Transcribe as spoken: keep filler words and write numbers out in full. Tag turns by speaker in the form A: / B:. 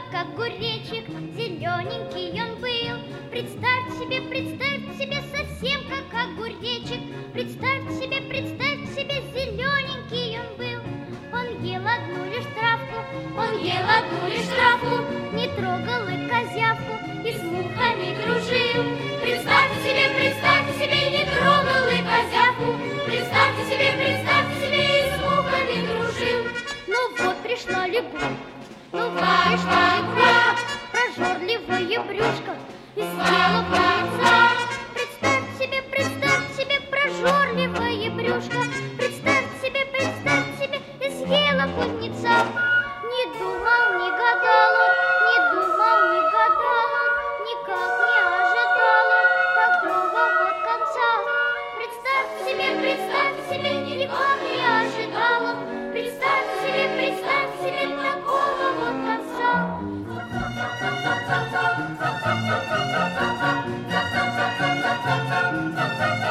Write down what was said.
A: как огуречек, зелененький он был. Представь себе, представь себе, совсем как огуречек. Представь себе, представь себе, зелененький он был. Он ел одну лишь травку, он ел одну лишь травку, не трогал и козявку, и с мухами дружил. Представьте себе, представьте себе, не трогал и козявку. Представьте себе, представьте себе, и с мухами дружил. Ну вот пришла лягушка, ну вот пришла лягушка, прожорливое брюшко и съела курица. Представьте себе, представьте себе, прожорливое брюшко. Представьте себе, представьте себе, и съела курица. Не думал, не гадал он, не думал, не гадал он, никак не ожидал он такого вот конца. Представьте себе, представьте себе, никак не ожидал он. Представьте себе, представьте себе такого вот конца. Thank you.